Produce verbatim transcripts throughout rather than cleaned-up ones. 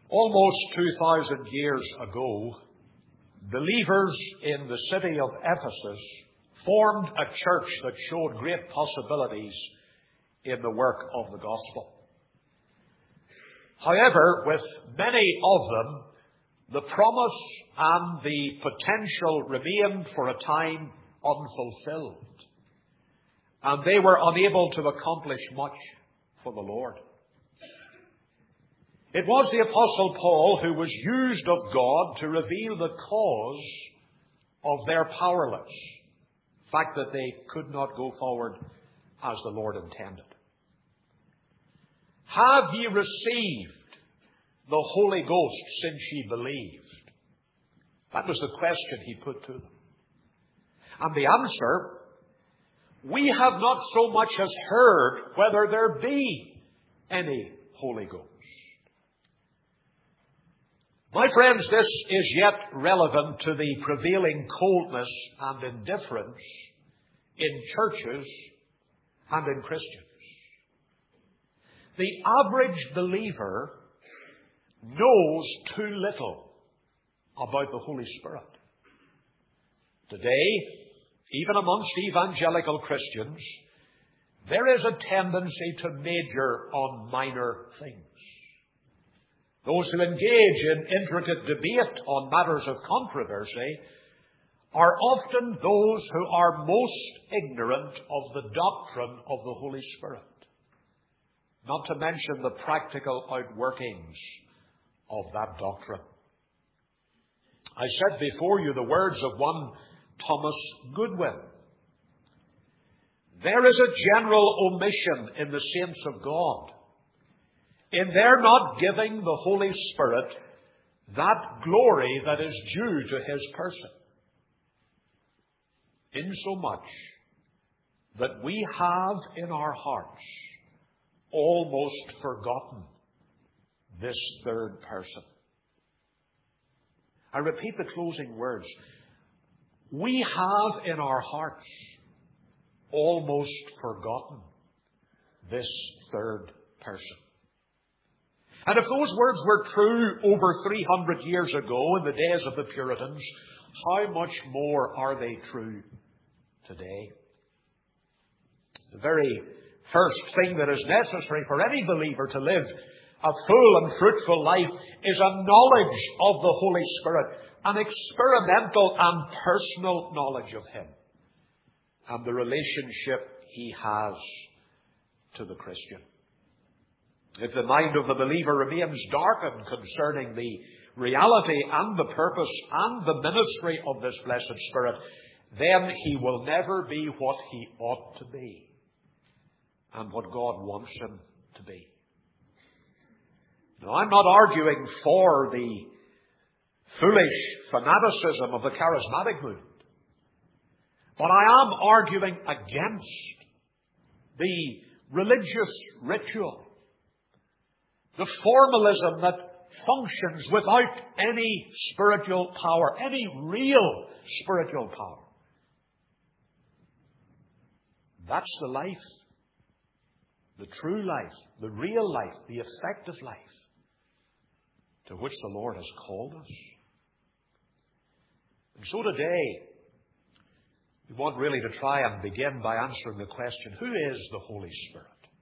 Almost two thousand years ago, believers in the city of Ephesus formed a church that showed great possibilities in the work of the gospel. However, with many of them, the promise and the potential remained for a time unfulfilled, and they were unable to accomplish much for the Lord. It was the Apostle Paul who was used of God to reveal the cause of their powerless fact that they could not go forward as the Lord intended. Have ye received the Holy Ghost since ye believed? That was the question he put to them. And the answer, we have not so much as heard whether there be any Holy Ghost. My friends, this is yet relevant to the prevailing coldness and indifference in churches and in Christians. The average believer knows too little about the Holy Spirit. Today, even amongst evangelical Christians, there is a tendency to major on minor things. Those who engage in intricate debate on matters of controversy are often those who are most ignorant of the doctrine of the Holy Spirit, not to mention the practical outworkings of that doctrine. I set before you the words of one Thomas Goodwin. There is a general omission in the saints of God in their not giving the Holy Spirit that glory that is due to His person, insomuch that we have in our hearts almost forgotten this third person. I repeat the closing words. We have in our hearts almost forgotten this third person. And if those words were true over three hundred years ago in the days of the Puritans, how much more are they true today? The very first thing that is necessary for any believer to live a full and fruitful life is a knowledge of the Holy Spirit, an experimental and personal knowledge of Him and the relationship He has to the Christian. If the mind of the believer remains darkened concerning the reality and the purpose and the ministry of this blessed Spirit, then he will never be what he ought to be and what God wants him to be. Now, I'm not arguing for the foolish fanaticism of the charismatic movement, but I am arguing against the religious ritual, the formalism that functions without any spiritual power, any real spiritual power. That's the life, the true life, the real life, the effective life to which the Lord has called us. And so today, we want really to try and begin by answering the question, who is the Holy Spirit?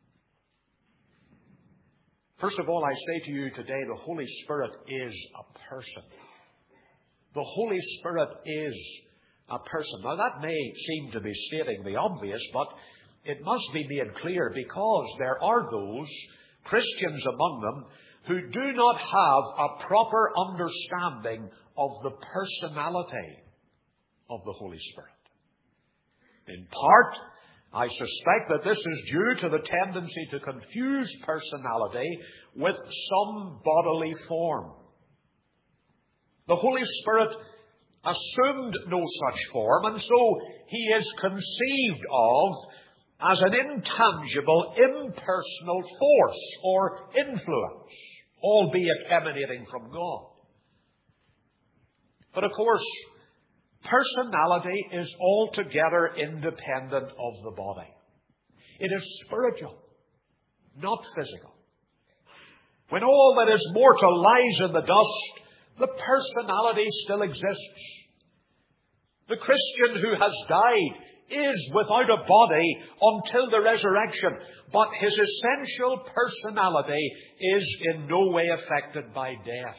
First of all, I say to you today, the Holy Spirit is a person. The Holy Spirit is a person. Now, that may seem to be stating the obvious, but it must be made clear because there are those, Christians among them, who do not have a proper understanding of the personality of the Holy Spirit. In part, I suspect that this is due to the tendency to confuse personality with some bodily form. The Holy Spirit assumed no such form, and so He is conceived of as an intangible, impersonal force or influence, albeit emanating from God. But of course, personality is altogether independent of the body. It is spiritual, not physical. When all that is mortal lies in the dust, the personality still exists. The Christian who has died is without a body until the resurrection, but his essential personality is in no way affected by death.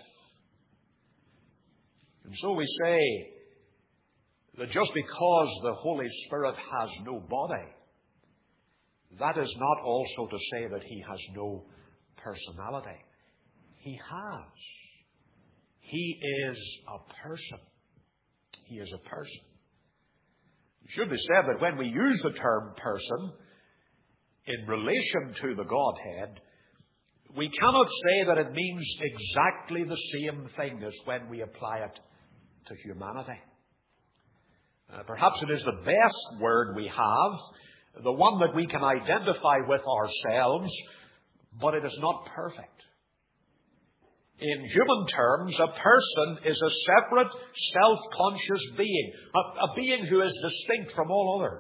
And so we say that just because the Holy Spirit has no body, that is not also to say that he has no personality. He has. He is a person. He is a person. It should be said that when we use the term person in relation to the Godhead, we cannot say that it means exactly the same thing as when we apply it to humanity. Uh, perhaps it is the best word we have, the one that we can identify with ourselves, but it is not perfect. In human terms, a person is a separate, self-conscious being, a, a being who is distinct from all others.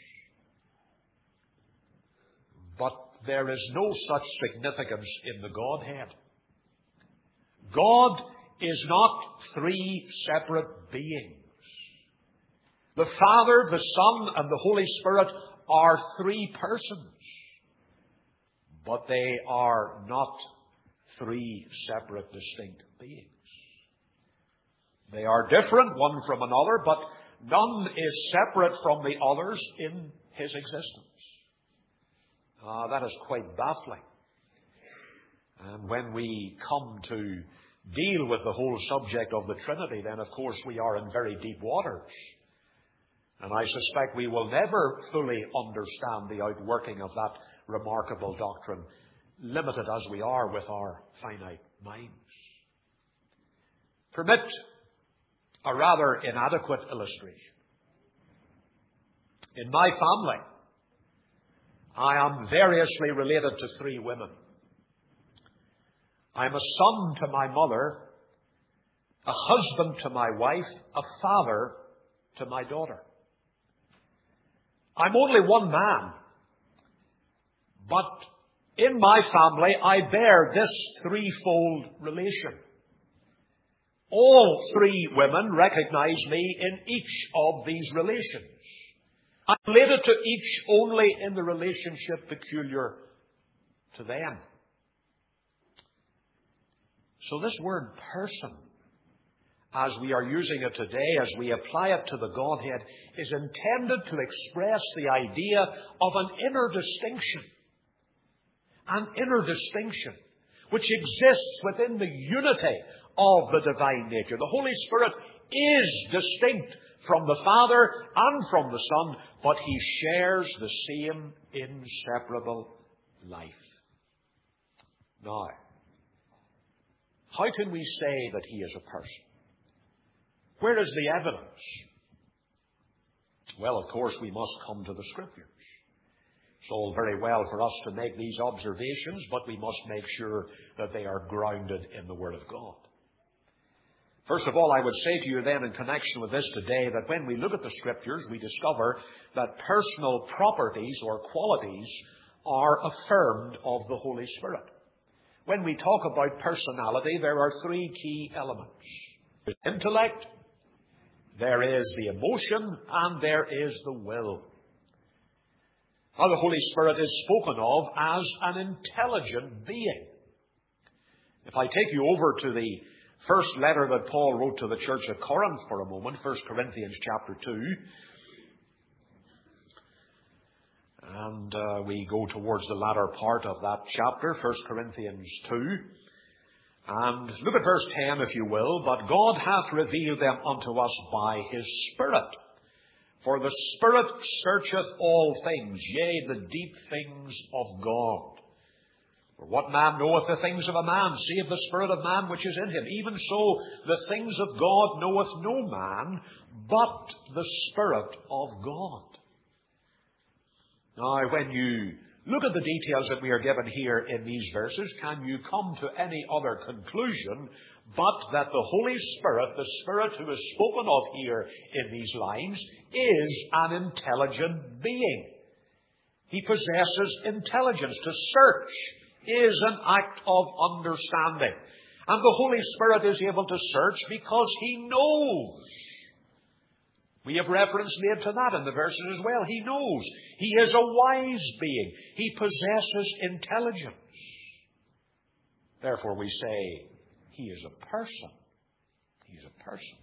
But there is no such significance in the Godhead. God is not three separate beings. The Father, the Son, and the Holy Spirit are three persons, but they are not three separate, distinct beings. They are different one from another, but none is separate from the others in his existence. Ah, that is quite baffling. And when we come to deal with the whole subject of the Trinity, then of course we are in very deep waters. And I suspect we will never fully understand the outworking of that remarkable doctrine, limited as we are with our finite minds. Permit a rather inadequate illustration. In my family, I am variously related to three women. I am a son to my mother, a husband to my wife, a father to my daughter. I'm only one man, but in my family I bear this threefold relation. All three women recognize me in each of these relations. I'm related to each only in the relationship peculiar to them. So this word person, as we are using it today, as we apply it to the Godhead, is intended to express the idea of an inner distinction. An inner distinction which exists within the unity of the divine nature. The Holy Spirit is distinct from the Father and from the Son, but he shares the same inseparable life. Now, how can we say that he is a person? Where is the evidence? Well, of course, we must come to the Scriptures. It's all very well for us to make these observations, but we must make sure that they are grounded in the Word of God. First of all, I would say to you then in connection with this today that when we look at the Scriptures, we discover that personal properties or qualities are affirmed of the Holy Spirit. When we talk about personality, there are three key elements. There's intellect, there is the emotion, and there is the will. Now, the Holy Spirit is spoken of as an intelligent being. If I take you over to the first letter that Paul wrote to the church at Corinth for a moment, First Corinthians chapter two, and uh, we go towards the latter part of that chapter, First Corinthians two, and look at verse ten, if you will. But God hath revealed them unto us by his Spirit. For the Spirit searcheth all things, yea, the deep things of God. For what man knoweth the things of a man, save the spirit of man which is in him? Even so, the things of God knoweth no man, but the Spirit of God. Now, when you look at the details that we are given here in these verses, can you come to any other conclusion but that the Holy Spirit, the Spirit who is spoken of here in these lines, is an intelligent being? He possesses intelligence to search is an act of understanding. And the Holy Spirit is able to search because He knows. We have reference made to that in the verses as well. He knows. He is a wise being. He possesses intelligence. Therefore we say, He is a person. He is a person.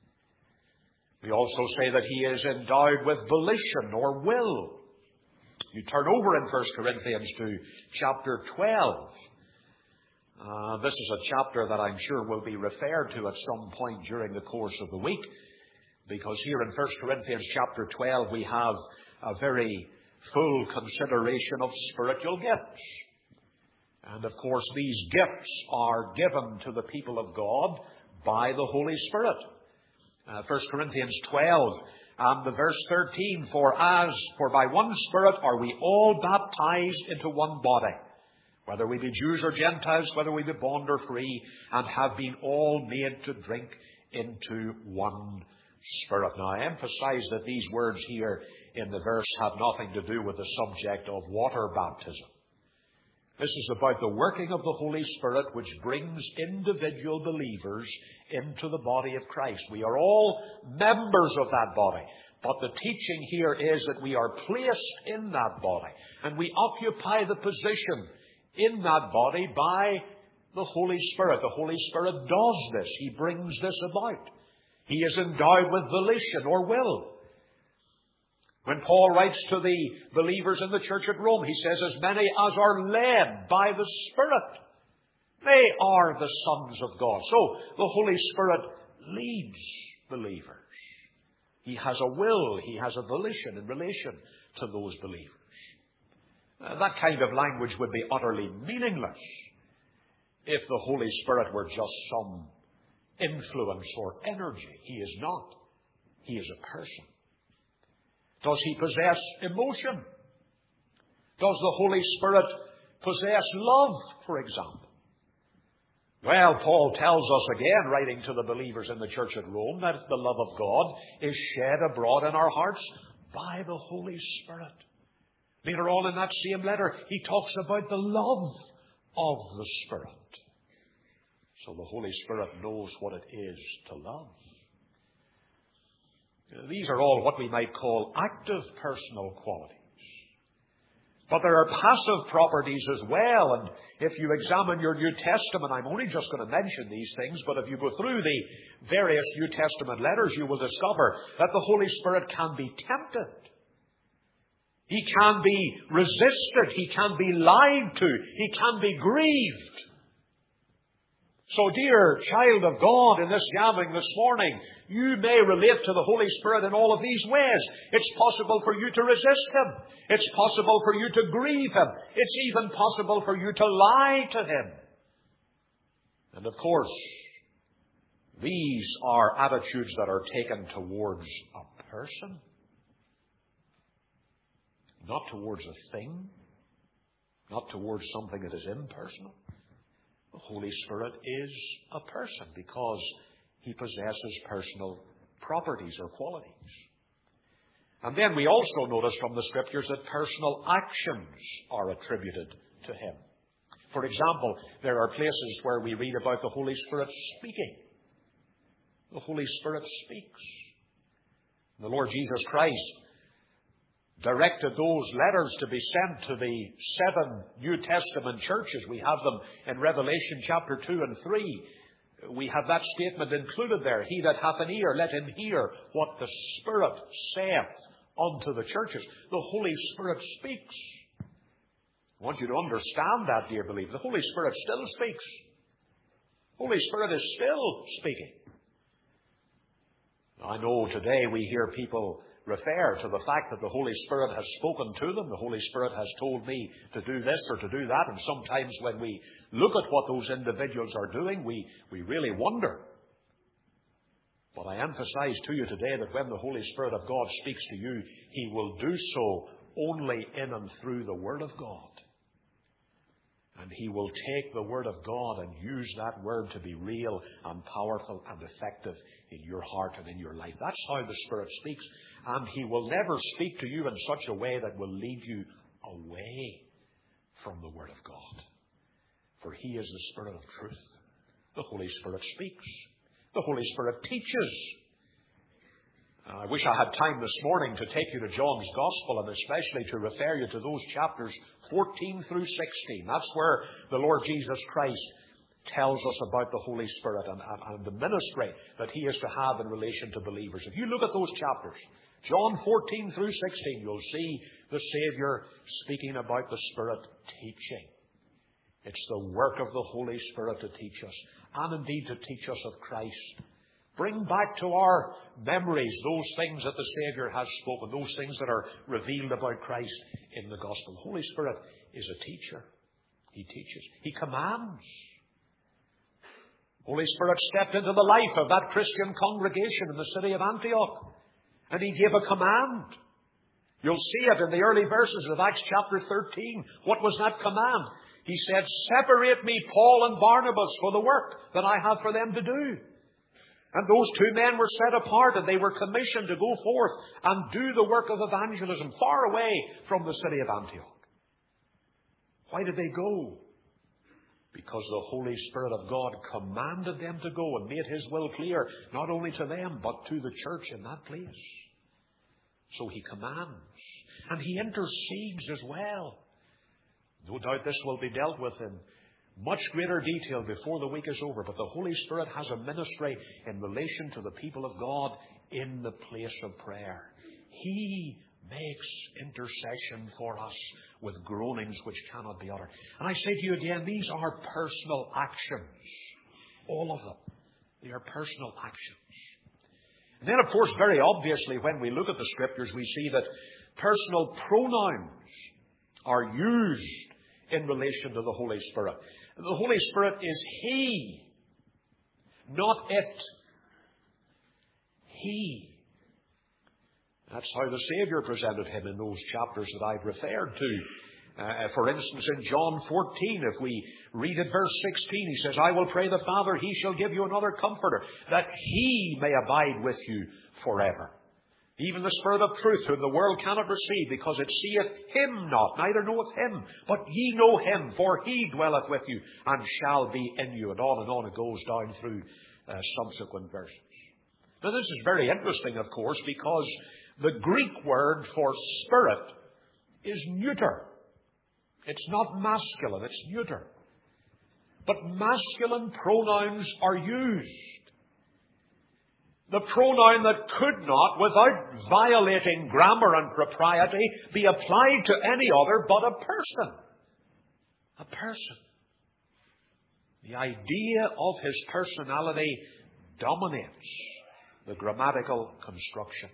We also say that He is endowed with volition or will. You turn over in First Corinthians to chapter twelve. Uh, this is a chapter that I'm sure will be referred to at some point during the course of the week, because here in First Corinthians chapter twelve we have a very full consideration of spiritual gifts. And of course these gifts are given to the people of God by the Holy Spirit. Uh, First Corinthians twelve and the verse thirteen, For as, for by one Spirit are we all baptized into one body, whether we be Jews or Gentiles, whether we be bond or free, and have been all made to drink into one Spirit. Now I emphasize that these words here in the verse have nothing to do with the subject of water baptism. This is about the working of the Holy Spirit which brings individual believers into the body of Christ. We are all members of that body. But the teaching here is that we are placed in that body. And we occupy the position in that body by the Holy Spirit. The Holy Spirit does this. He brings this about. He is endowed with volition or will. When Paul writes to the believers in the church at Rome, he says, as many as are led by the Spirit, they are the sons of God. So the Holy Spirit leads believers. He has a will, He has a volition in relation to those believers. Uh, that kind of language would be utterly meaningless if the Holy Spirit were just some influence or energy. He is not. He is a person. Does He possess emotion? Does the Holy Spirit possess love, for example? Well, Paul tells us again, writing to the believers in the church at Rome, that the love of God is shed abroad in our hearts by the Holy Spirit. Later on in that same letter, he talks about the love of the Spirit. So the Holy Spirit knows what it is to love. These are all what we might call active personal qualities. But there are passive properties as well. And if you examine your New Testament, I'm only just going to mention these things, but if you go through the various New Testament letters, you will discover that the Holy Spirit can be tempted. He can be resisted. He can be lied to. He can be grieved. So, dear child of God, in this gathering this morning, you may relate to the Holy Spirit in all of these ways. It's possible for you to resist Him. It's possible for you to grieve Him. It's even possible for you to lie to Him. And of course, these are attitudes that are taken towards a person, not towards a thing, not towards something that is impersonal. The Holy Spirit is a person because He possesses personal properties or qualities. And then we also notice from the Scriptures that personal actions are attributed to Him. For example, there are places where we read about the Holy Spirit speaking. The Holy Spirit speaks. The Lord Jesus Christ directed those letters to be sent to the seven New Testament churches. We have them in Revelation chapter two and three. We have that statement included there. He that hath an ear, let him hear what the Spirit saith unto the churches. The Holy Spirit speaks. I want you to understand that, dear believer. The Holy Spirit still speaks. The Holy Spirit is still speaking. I know today we hear people refer to the fact that the Holy Spirit has spoken to them. The Holy Spirit has told me to do this or to do that. And sometimes when we look at what those individuals are doing, we, we really wonder. But I emphasize to you today that when the Holy Spirit of God speaks to you, He will do so only in and through the Word of God. And He will take the Word of God and use that Word to be real and powerful and effective in your heart and in your life. That's how the Spirit speaks. And He will never speak to you in such a way that will lead you away from the Word of God. For He is the Spirit of truth. The Holy Spirit speaks. The Holy Spirit teaches. I wish I had time this morning to take you to John's Gospel, and especially to refer you to those chapters fourteen through sixteen. That's where the Lord Jesus Christ tells us about the Holy Spirit and, and, and the ministry that He is to have in relation to believers. If you look at those chapters, John fourteen through sixteen, you'll see the Savior speaking about the Spirit teaching. It's the work of the Holy Spirit to teach us, and indeed to teach us of Christ. Bring back to our memories those things that the Savior has spoken, those things that are revealed about Christ in the Gospel. The Holy Spirit is a teacher. He teaches. He commands. The Holy Spirit stepped into the life of that Christian congregation in the city of Antioch, and He gave a command. You'll see it in the early verses of Acts chapter thirteen. What was that command? He said, "Separate me, Paul and Barnabas, for the work that I have for them to do." And those two men were set apart, and they were commissioned to go forth and do the work of evangelism far away from the city of Antioch. Why did they go? Because the Holy Spirit of God commanded them to go and made His will clear, not only to them, but to the church in that place. So He commands. And He intercedes as well. No doubt this will be dealt with in much greater detail before the week is over. But the Holy Spirit has a ministry in relation to the people of God in the place of prayer. He makes intercession for us with groanings which cannot be uttered. And I say to you again, these are personal actions. All of them. They are personal actions. And then, of course, very obviously, when we look at the Scriptures, we see that personal pronouns are used in relation to the Holy Spirit. The Holy Spirit is He, not it. He. That's how the Savior presented Him in those chapters that I've referred to. Uh, for instance, in John fourteen, if we read at verse sixteen, He says, "I will pray the Father, He shall give you another Comforter, that He may abide with you forever. Even the Spirit of truth, whom the world cannot receive, because it seeth Him not, neither knoweth Him. But ye know Him, for He dwelleth with you, and shall be in you." And on and on it goes down through uh, subsequent verses. Now this is very interesting, of course, because the Greek word for Spirit is neuter. It's not masculine, it's neuter. But masculine pronouns are used. The pronoun that could not, without violating grammar and propriety, be applied to any other but a person. A person. The idea of His personality dominates the grammatical construction.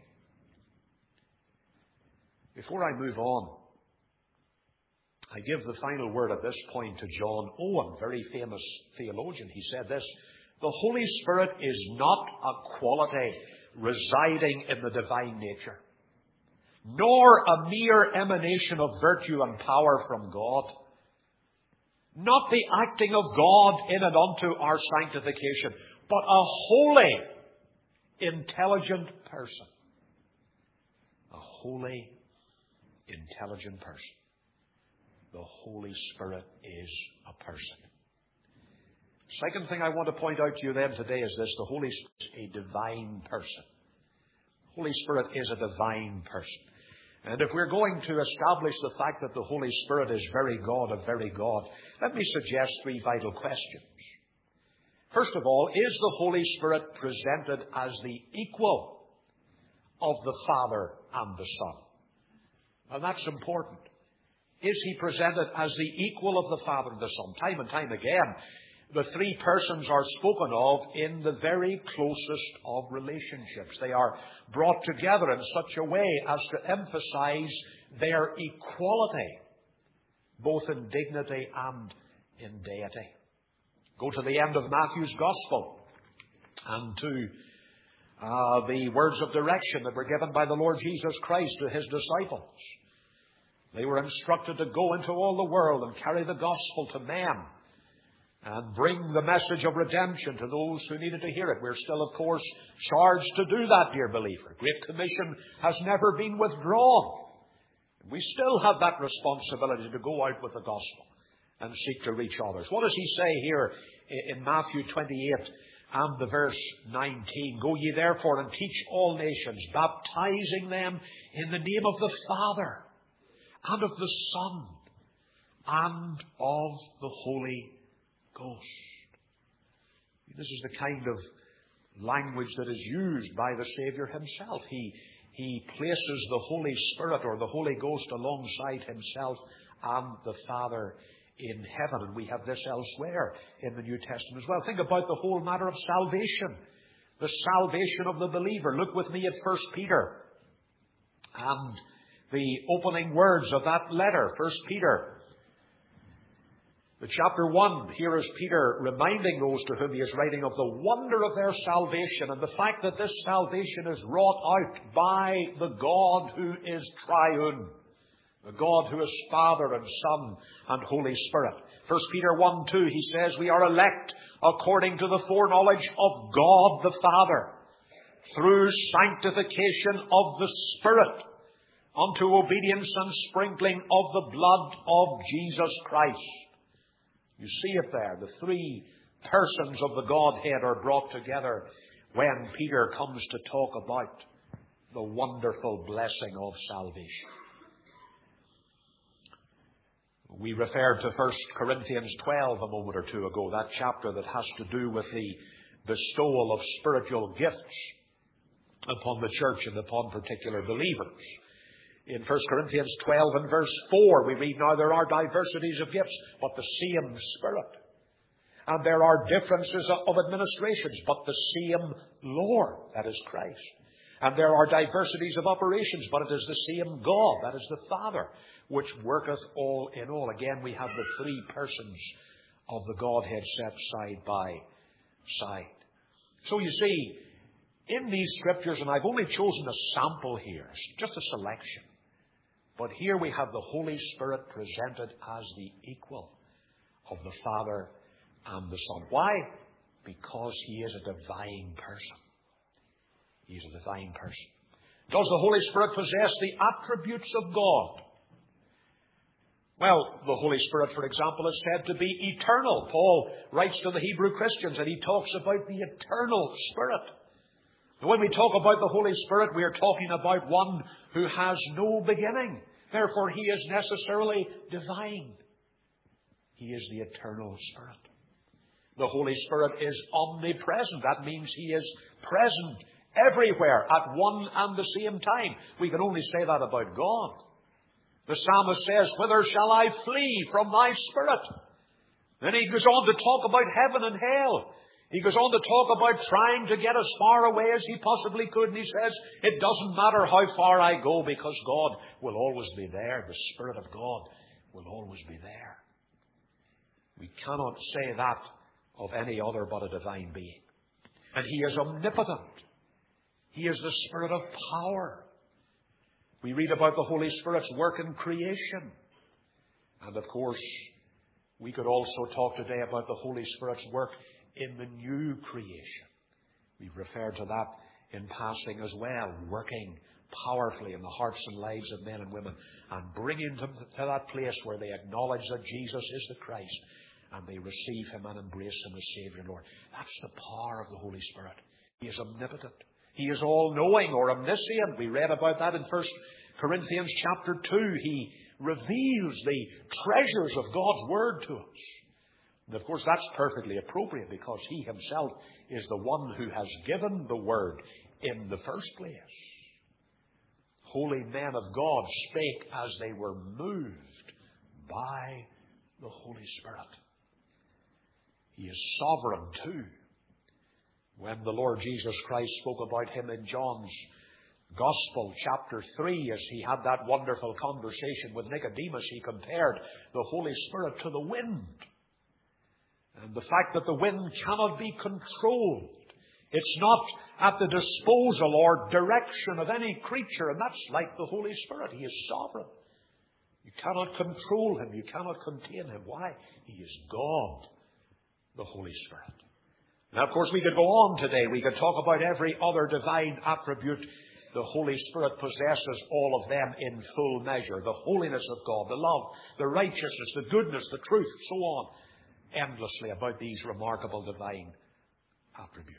Before I move on, I give the final word at this point to John Owen, very famous theologian. He said this: "The Holy Spirit is not a quality residing in the divine nature, nor a mere emanation of virtue and power from God, not the acting of God in and unto our sanctification, but a holy, intelligent person." A holy, intelligent person. The Holy Spirit is a person. Second thing I want to point out to you then today is this: the Holy Spirit is a divine person. The Holy Spirit is a divine person. And if we're going to establish the fact that the Holy Spirit is very God of very God, let me suggest three vital questions. First of all, is the Holy Spirit presented as the equal of the Father and the Son? And that's important. Is He presented as the equal of the Father and the Son? Time and time again, the three persons are spoken of in the very closest of relationships. They are brought together in such a way as to emphasize their equality, both in dignity and in deity. Go to the end of Matthew's Gospel and to uh, the words of direction that were given by the Lord Jesus Christ to His disciples. They were instructed to go into all the world and carry the gospel to men and bring the message of redemption to those who needed to hear it. We're still, of course, charged to do that, dear believer. Great Commission has never been withdrawn. We still have that responsibility to go out with the gospel and seek to reach others. What does he say here in Matthew twenty-eight and the verse nineteen? Go ye therefore and teach all nations, baptizing them in the name of the Father and of the Son and of the Holy Ghost. This is the kind of language that is used by the Saviour himself. He, he places the Holy Spirit or the Holy Ghost alongside himself and the Father in heaven. And we have this elsewhere in the New Testament as well. Think about the whole matter of salvation. The salvation of the believer. Look with me at First Peter and the opening words of that letter. First Peter, the chapter one. Here is Peter reminding those to whom he is writing of the wonder of their salvation and the fact that this salvation is wrought out by the God who is triune. The God who is Father and Son and Holy Spirit. First Peter one two, he says, we are elect according to the foreknowledge of God the Father, through sanctification of the Spirit, unto obedience and sprinkling of the blood of Jesus Christ. You see it there. The three persons of the Godhead are brought together when Peter comes to talk about the wonderful blessing of salvation. We referred to First Corinthians twelve a moment or two ago, that chapter that has to do with the bestowal of spiritual gifts upon the church and upon particular believers. In First Corinthians twelve and verse four, we read, now there are diversities of gifts, but the same Spirit. And there are differences of administrations, but the same Lord, that is Christ. And there are diversities of operations, but it is the same God, that is the Father, which worketh all in all. Again, we have the three persons of the Godhead set side by side. So you see, in these scriptures, and I've only chosen a sample here, just a selection, but here we have the Holy Spirit presented as the equal of the Father and the Son. Why? Because he is a divine person. He is a divine person. Does the Holy Spirit possess the attributes of God? Well, the Holy Spirit, for example, is said to be eternal. Paul writes to the Hebrew Christians and he talks about the eternal Spirit. And when we talk about the Holy Spirit, we are talking about one who has no beginning. Therefore, he is necessarily divine. He is the eternal Spirit. The Holy Spirit is omnipresent. That means he is present everywhere at one and the same time. We can only say that about God. The psalmist says, whither shall I flee from thy Spirit? Then he goes on to talk about heaven and hell. He goes on to talk about trying to get as far away as he possibly could. And he says, it doesn't matter how far I go because God will always be there. The Spirit of God will always be there. We cannot say that of any other but a divine being. And he is omnipotent. He is the Spirit of power. We read about the Holy Spirit's work in creation. And of course, we could also talk today about the Holy Spirit's work in the new creation. We've referred to that in passing as well, working powerfully in the hearts and lives of men and women and bringing them to that place where they acknowledge that Jesus is the Christ and they receive him and embrace him as Savior and Lord. That's the power of the Holy Spirit. He is omnipotent. He is all-knowing or omniscient. We read about that in First Corinthians chapter two. He reveals the treasures of God's Word to us. And of course, that's perfectly appropriate because he himself is the one who has given the Word in the first place. Holy men of God spake as they were moved by the Holy Spirit. He is sovereign too. When the Lord Jesus Christ spoke about him in John's Gospel, chapter three, as he had that wonderful conversation with Nicodemus, he compared the Holy Spirit to the wind. And the fact that the wind cannot be controlled. It's not at the disposal or direction of any creature. And that's like the Holy Spirit. He is sovereign. You cannot control him. You cannot contain him. Why? He is God, the Holy Spirit. Now, of course, we could go on today. We could talk about every other divine attribute the Holy Spirit possesses all of them in full measure. The holiness of God, the love, the righteousness, the goodness, the truth, so on, endlessly about these remarkable divine attributes.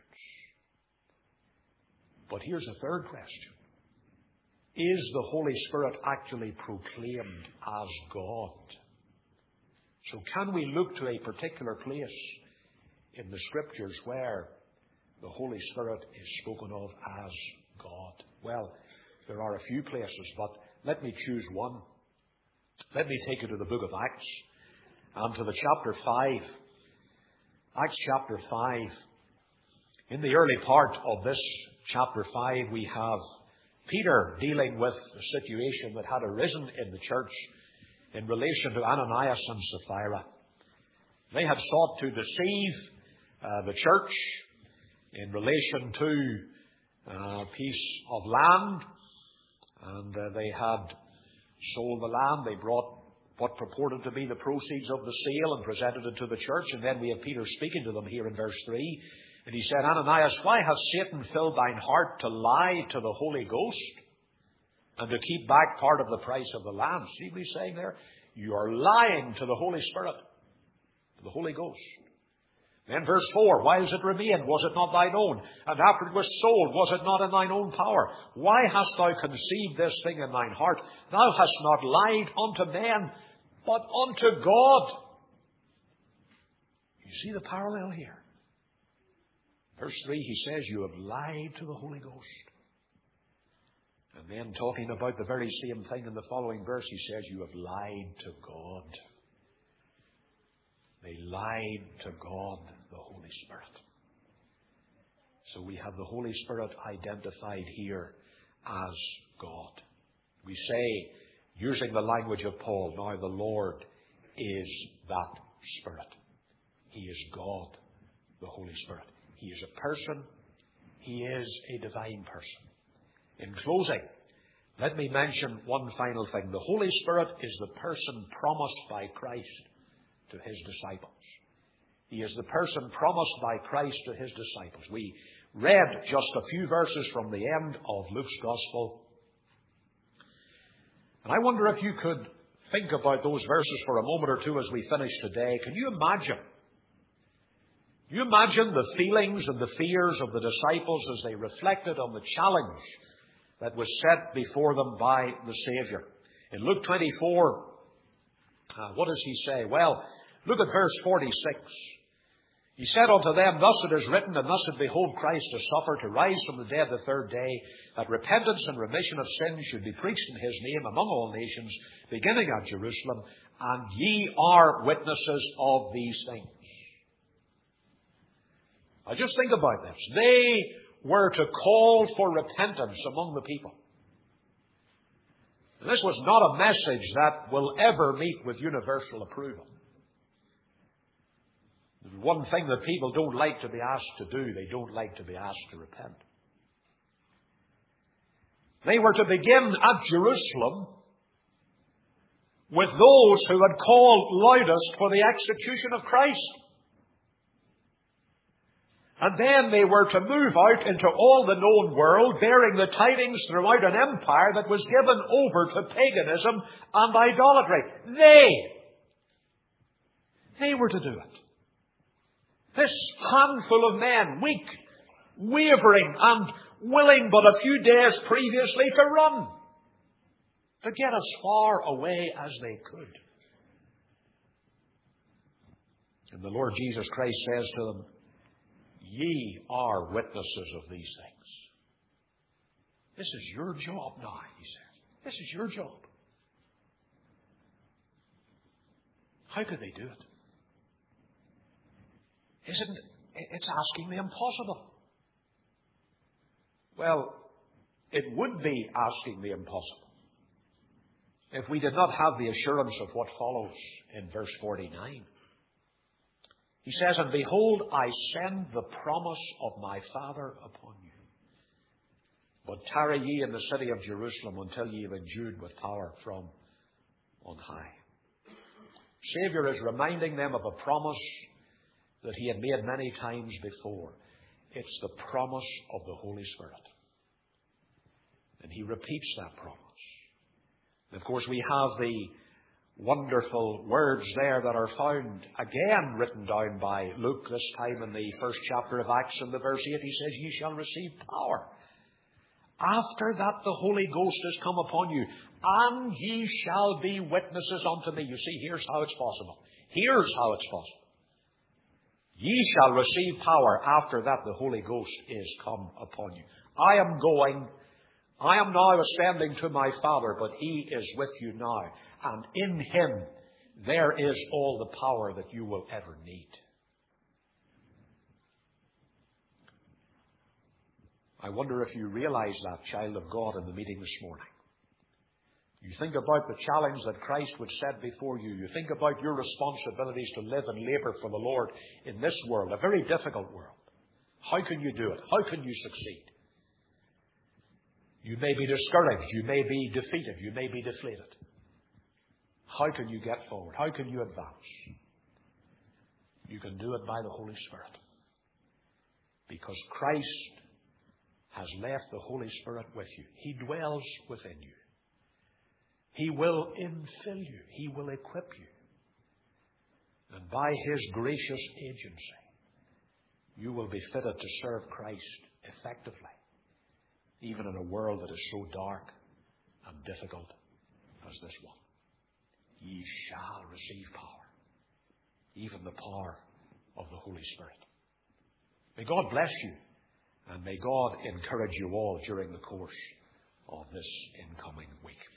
But here's a third question. Is the Holy Spirit actually proclaimed as God? So can we look to a particular place in the Scriptures where the Holy Spirit is spoken of as God? Well, there are a few places, but let me choose one. Let me take you to the book of Acts and to the chapter five. Acts chapter five. In the early part of this chapter five, we have Peter dealing with a situation that had arisen in the church in relation to Ananias and Sapphira. They had sought to deceive uh, the church in relation to a piece of land, and uh, they had sold the land. They brought what purported to be the proceeds of the sale and presented it to the church. And then we have Peter speaking to them here in verse three. And he said, Ananias, why has Satan filled thine heart to lie to the Holy Ghost and to keep back part of the price of the land? See what he's saying there? You are lying to the Holy Spirit, to the Holy Ghost. Then verse four, whiles it remained, was it not thine own? And after it was sold, was it not in thine own power? Why hast thou conceived this thing in thine heart? Thou hast not lied unto men, but unto God. You see the parallel here? Verse three, he says, you have lied to the Holy Ghost. And then talking about the very same thing in the following verse, he says, you have lied to God. They lied to God, the Holy Spirit. So we have the Holy Spirit identified here as God. We say, using the language of Paul, now the Lord is that Spirit. He is God, the Holy Spirit. He is a person. He is a divine person. In closing, let me mention one final thing. The Holy Spirit is the person promised by Christ to his disciples. He is the person promised by Christ to his disciples. We read just a few verses from the end of Luke's Gospel. And I wonder if you could think about those verses for a moment or two as we finish today. Can you imagine? Can you imagine the feelings and the fears of the disciples as they reflected on the challenge that was set before them by the Savior? In Luke twenty-four, uh, what does he say? Well, look at verse forty-six. He said unto them, thus it is written, and thus it behoved Christ to suffer, to rise from the dead the third day, that repentance and remission of sins should be preached in his name among all nations, beginning at Jerusalem, and ye are witnesses of these things. Now just think about this. They were to call for repentance among the people. And this was not a message that will ever meet with universal approval. There's one thing that people don't like to be asked to do. They don't like to be asked to repent. They were to begin at Jerusalem with those who had called loudest for the execution of Christ. And then they were to move out into all the known world, bearing the tidings throughout an empire that was given over to paganism and idolatry. They, they were to do it. This handful of men, weak, wavering, and willing but a few days previously to run, to get as far away as they could. And the Lord Jesus Christ says to them, ye are witnesses of these things. This is your job now, he says. This is your job. How could they do it? Isn't it's asking the impossible? Well, it would be asking the impossible if we did not have the assurance of what follows in verse forty-nine. He says, and behold, I send the promise of my Father upon you. But tarry ye in the city of Jerusalem until ye have endued with power from on high. Savior is reminding them of a promise that he had made many times before. It's the promise of the Holy Spirit. And he repeats that promise. And of course, we have the wonderful words there that are found again written down by Luke, this time in the first chapter of Acts, in the verse eight. He says, "Ye shall receive power. After that the Holy Ghost is come upon you, and ye shall be witnesses unto me." You see, here's how it's possible. Here's how it's possible. Ye shall receive power. After that the Holy Ghost is come upon you. I am going. I am now ascending to my Father, but he is with you now. And in him there is all the power that you will ever need. I wonder if you realize that, child of God, in the meeting this morning. You think about the challenge that Christ would set before you. You think about your responsibilities to live and labor for the Lord in this world, a very difficult world. How can you do it? How can you succeed? You may be discouraged. You may be defeated. You may be deflated. How can you get forward? How can you advance? You can do it by the Holy Spirit. Because Christ has left the Holy Spirit with you. He dwells within you. He will infill you. He will equip you. And by his gracious agency, you will be fitted to serve Christ effectively, even in a world that is so dark and difficult as this one. Ye shall receive power, even the power of the Holy Spirit. May God bless you, and may God encourage you all during the course of this incoming week.